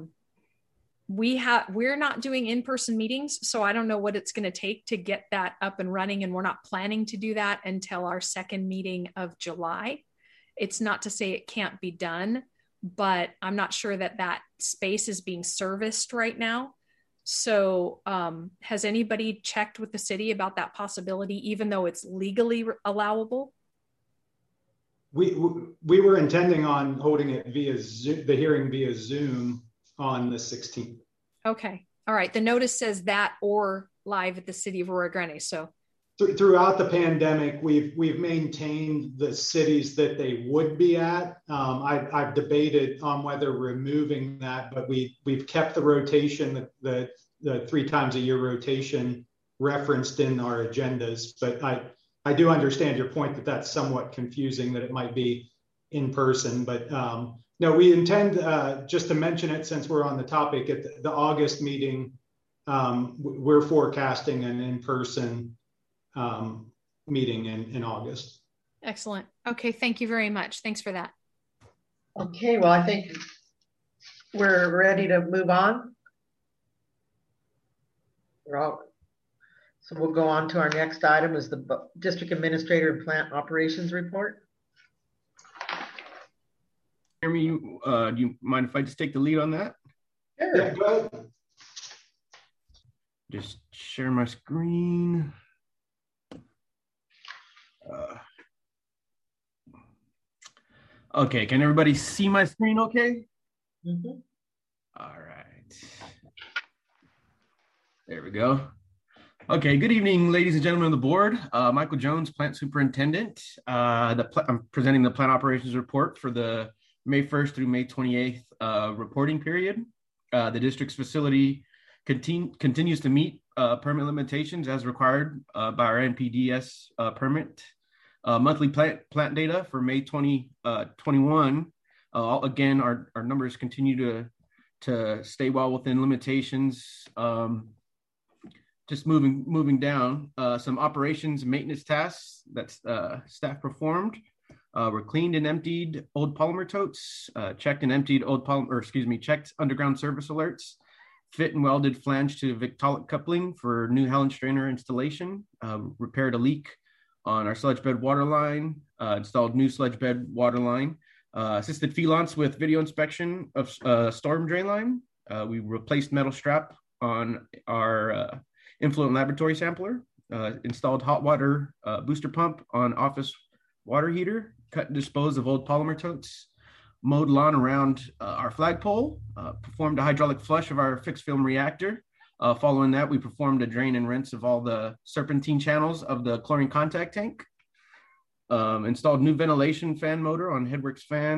we're not doing in-person meetings, so I don't know what it's going to take to get that up and running, and we're not planning to do that until our second meeting of July. It's not to say it can't be done, but I'm not sure that space is being serviced right now. So has anybody checked with the city about that possibility, even though it's legally allowable? We were intending on holding it via Zoom, the hearing via Zoom on the 16th. Okay. All right. The notice says that or live at the city of Arroyo Grande. So throughout the pandemic, we've maintained the cities that they would be at. I've debated on whether removing that, but we've kept the rotation, the 3 times a year rotation referenced in our agendas. But I do understand your point that that's somewhat confusing, that it might be in person. But no, we intend, just to mention it since we're on the topic, at the August meeting, we're forecasting an in-person meeting in August. Excellent. Okay, thank you very much. Thanks for that. Okay, well, I think we're ready to move on. So we'll go on to our next item, is the District Administrator and Plant Operations Report. Jeremy, do you mind if I just take the lead on that? Sure. Yeah, go ahead. Just share my screen. Okay, can everybody see my screen okay? Mm-hmm. All right. There we go. Okay, good evening, ladies and gentlemen of the board. Michael Jones, Plant Superintendent. I'm presenting the Plant Operations Report for the May 1st through May 28th reporting period. The district's facility continues to meet permit limitations as required by our NPDES permit. Monthly plant data for May 2021. Again, our numbers continue to stay well within limitations. Just moving down, some operations and maintenance tasks that staff performed were cleaned and emptied old polymer totes, checked and emptied checked underground service alerts, fit and welded flange to Victaulic coupling for new Helen strainer installation, repaired a leak on our sludge bed water line, installed new sludge bed water line, assisted Felance with video inspection of storm drain line. We replaced metal strap on our influent laboratory sampler, installed hot water booster pump on office water heater, cut and disposed of old polymer totes, mowed lawn around our flagpole, performed a hydraulic flush of our fixed film reactor. Following that, we performed a drain and rinse of all the serpentine channels of the chlorine contact tank, installed new ventilation fan motor on Headworks fan,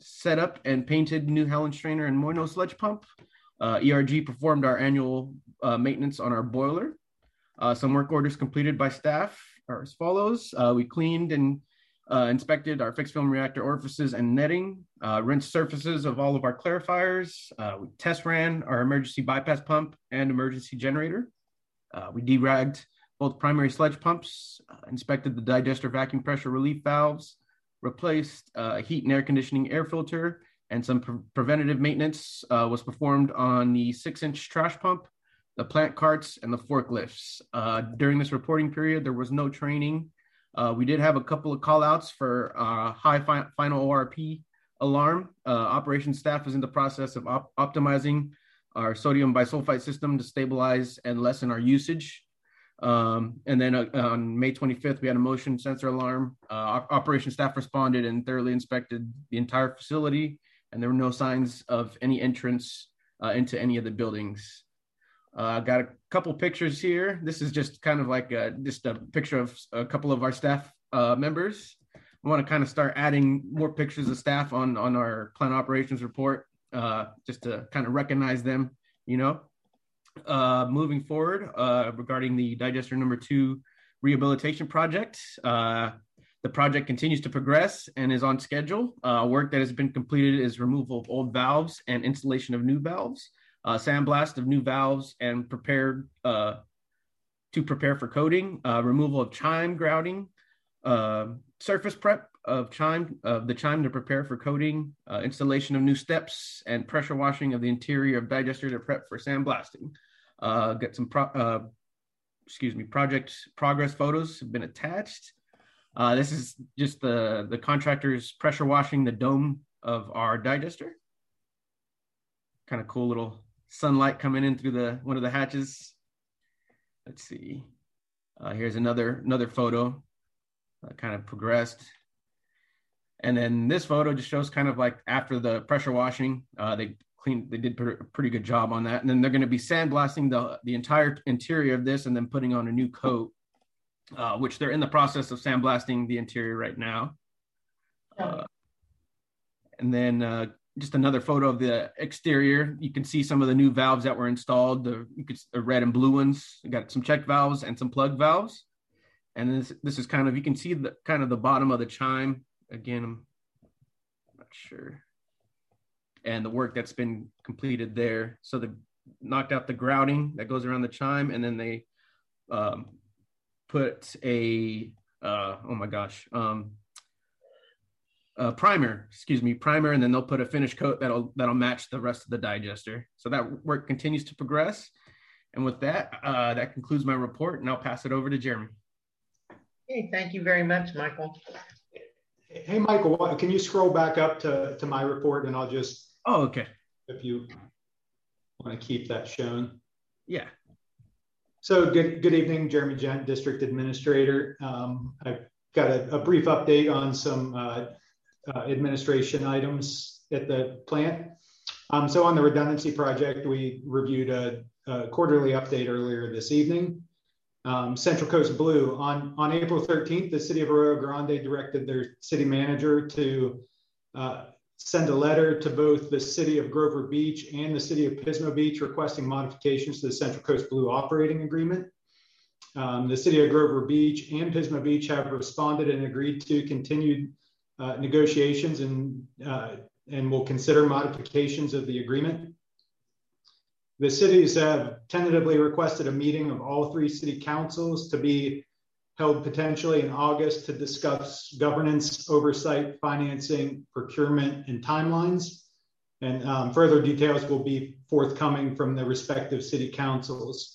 set up and painted New Helen Strainer and Moino sludge pump. ERG performed our annual maintenance on our boiler. Some work orders completed by staff are as follows. We cleaned and inspected our fixed film reactor orifices and netting, rinsed surfaces of all of our clarifiers. We test ran our emergency bypass pump and emergency generator. We deragged both primary sludge pumps, inspected the digester vacuum pressure relief valves, replaced heat and air conditioning air filter, and some preventative maintenance was performed on the 6-inch trash pump, the plant carts, and the forklifts. During this reporting period, there was no training. We did have a couple of call outs for high final ORP alarm. Operations staff is in the process of optimizing our sodium bisulfite system to stabilize and lessen our usage. And then on May 25th, we had a motion sensor alarm. Operations staff responded and thoroughly inspected the entire facility, and there were no signs of any entrance into any of the buildings. I've got a couple pictures here. This is just kind of like just a picture of a couple of our staff members. I want to kind of start adding more pictures of staff on our plant operations report, just to kind of recognize them, you know. Moving forward, regarding the digester number 2 rehabilitation project, the project continues to progress and is on schedule. Work that has been completed is removal of old valves and installation of new valves, sandblast of new valves and prepare for coating, removal of chime grouting, surface prep of the chime to prepare for coating, installation of new steps, and pressure washing of the interior of digester to prep for sandblasting. Get some project progress photos have been attached. This is just the contractors pressure washing the dome of our digester. Kind of cool little sunlight coming in through one of the hatches. Let's see. Here's another photo. Kind of progressed. And then this photo just shows kind of like after the pressure washing, they did a pretty good job on that. And then they're going to be sandblasting the entire interior of this and then putting on a new coat, which they're in the process of sandblasting the interior right now. And then just another photo of the exterior. You can see some of the new valves that were installed, the red and blue ones. We got some check valves and some plug valves. And this is kind of, you can see the kind of the bottom of the chime. Again, I'm not sure. And the work that's been completed there. So they knocked out the grouting that goes around the chime, and then they put a primer, and then they'll put a finish coat that'll match the rest of the digester. So that work continues to progress. And with that, that concludes my report, and I'll pass it over to Jeremy. Okay, thank you very much, Michael. Hey, Michael, can you scroll back up to my report, and I'll just... Oh, okay. If you want to keep that shown. Yeah. So good evening, Jeremy Gent, District Administrator. I've got a brief update on some administration items at the plant. So on the redundancy project, we reviewed a quarterly update earlier this evening. Central Coast Blue, on April 13th, the city of Arroyo Grande directed their city manager to send a letter to both the city of Grover Beach and the city of Pismo Beach requesting modifications to the Central Coast Blue operating agreement. The city of Grover Beach and Pismo Beach have responded and agreed to continued negotiations and will consider modifications of the agreement. The cities have tentatively requested a meeting of all 3 city councils to be held potentially in August to discuss governance, oversight, financing, procurement, and timelines. And further details will be forthcoming from the respective city councils.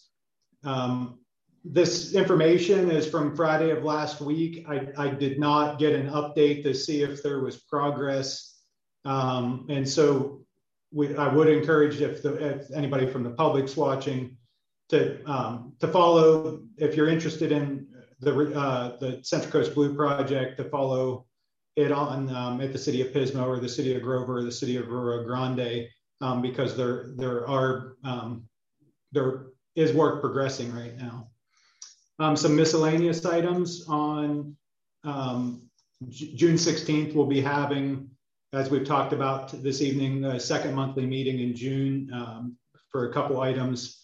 This information is from Friday of last week. I did not get an update to see if there was progress. And so I would encourage if anybody from the public's watching to follow, if you're interested in the Central Coast Blue project, to follow it on at the city of Pismo or the city of Grover or the city of Arroyo Grande, because there is work progressing right now. Some miscellaneous items on June 16th, we'll be having as we've talked about this evening, the second monthly meeting in June for a couple items.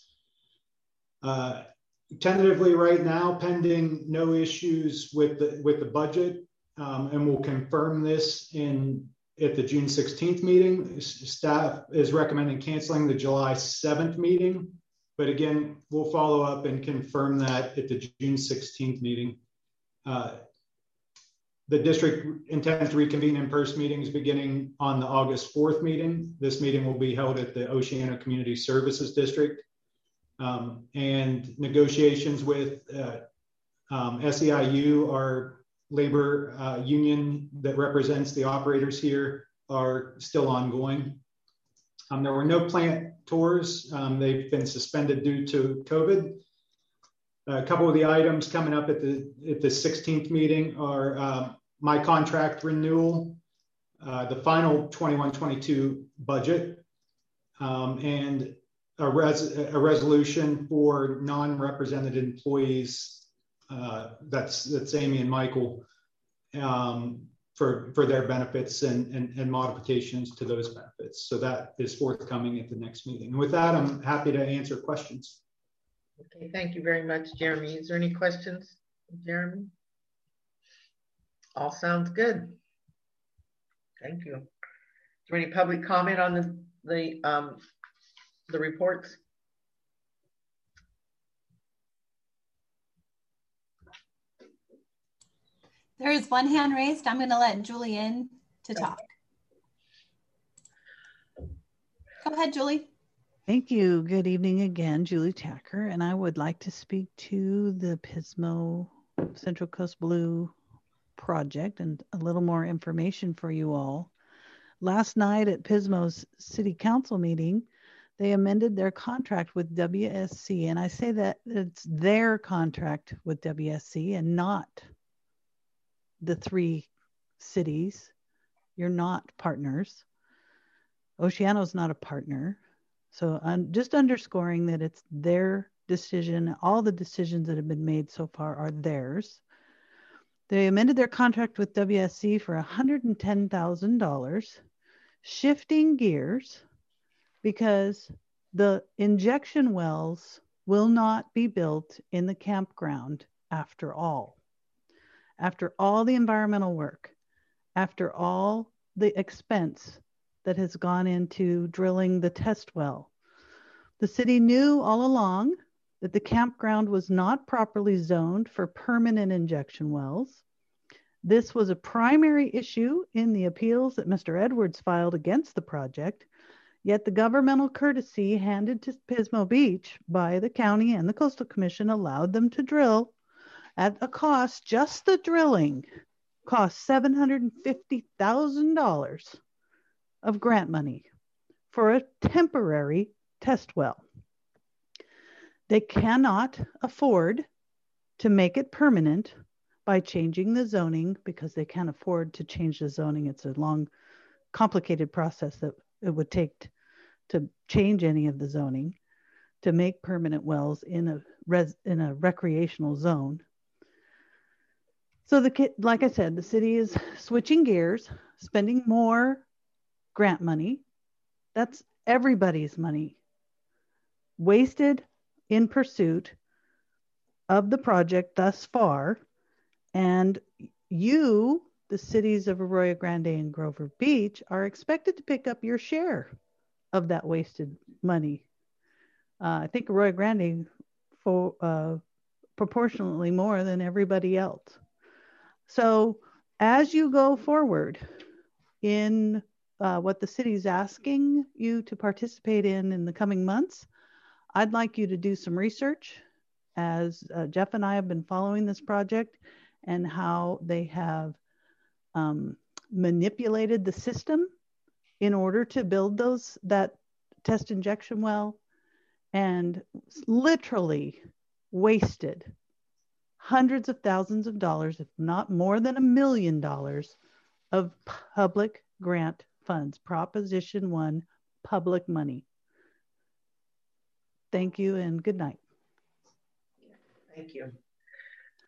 Tentatively right now, pending no issues with the budget, and we'll confirm this at the June 16th meeting. Staff is recommending canceling the July 7th meeting, but again, we'll follow up and confirm that at the June 16th meeting. The district intends to reconvene in-person meetings beginning on the August 4th meeting. This meeting will be held at the Oceana Community Services District. And negotiations with SEIU, our labor union that represents the operators here, are still ongoing. There were no plant tours. They've been suspended due to COVID. A couple of the items coming up at the 16th meeting are my contract renewal, the final 21-22 budget, and a resolution for non-represented employees. That's Amy and Michael, for their benefits and modifications to those benefits. So that is forthcoming at the next meeting. And with that, I'm happy to answer questions. Okay, thank you very much, Jeremy. Is there any questions, Jeremy? All sounds good. Thank you. Is there any public comment on the reports? There is one hand raised. I'm going to let Julie in to talk. Go ahead, Julie. Thank you. Good evening again, Julie Tacker, and I would like to speak to the Pismo Central Coast Blue project and a little more information for you all. Last night at Pismo's City Council meeting, they amended their contract with WSC, and I say that it's their contract with WSC and not the three cities. You're not partners. Oceano's not a partner. So I'm just underscoring that it's their decision. All the decisions that have been made so far are theirs. They amended their contract with WSC for $110,000, shifting gears because the injection wells will not be built in the campground after all. After all the environmental work, after all the expense that has gone into drilling the test well. The city knew all along that the campground was not properly zoned for permanent injection wells. This was a primary issue in the appeals that Mr. Edwards filed against the project, yet the governmental courtesy handed to Pismo Beach by the county and the Coastal Commission allowed them to drill at a cost, just the drilling cost $750,000 of grant money for a temporary test well. They cannot afford to make it permanent by changing the zoning because they can't afford to change the zoning. It's a long, complicated process that it would take to change any of the zoning to make permanent wells in a recreational zone. So like I said, the city is switching gears, spending more grant money. That's everybody's money wasted in pursuit of the project thus far. And you, the cities of Arroyo Grande and Grover Beach, are expected to pick up your share of that wasted money. I think Arroyo Grande for proportionately more than everybody else. So as you go forward in what the city's asking you to participate in the coming months, I'd like you to do some research, as Jeff and I have been following this project and how they have manipulated the system in order to build that test injection well, and literally wasted hundreds of thousands of dollars, if not more than $1 million of public grant funds, Proposition 1 public money. Thank you and good night. Thank you.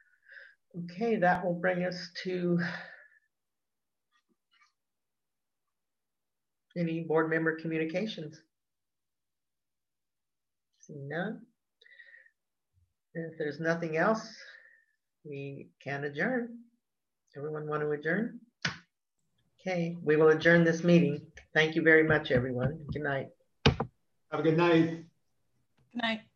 Okay, that will bring us to Any board member communications? Seeing none. If there's nothing else, we can adjourn. Everyone want to adjourn? Okay, we will adjourn this meeting. Thank you very much, everyone. Good night. Have a good night. Good night.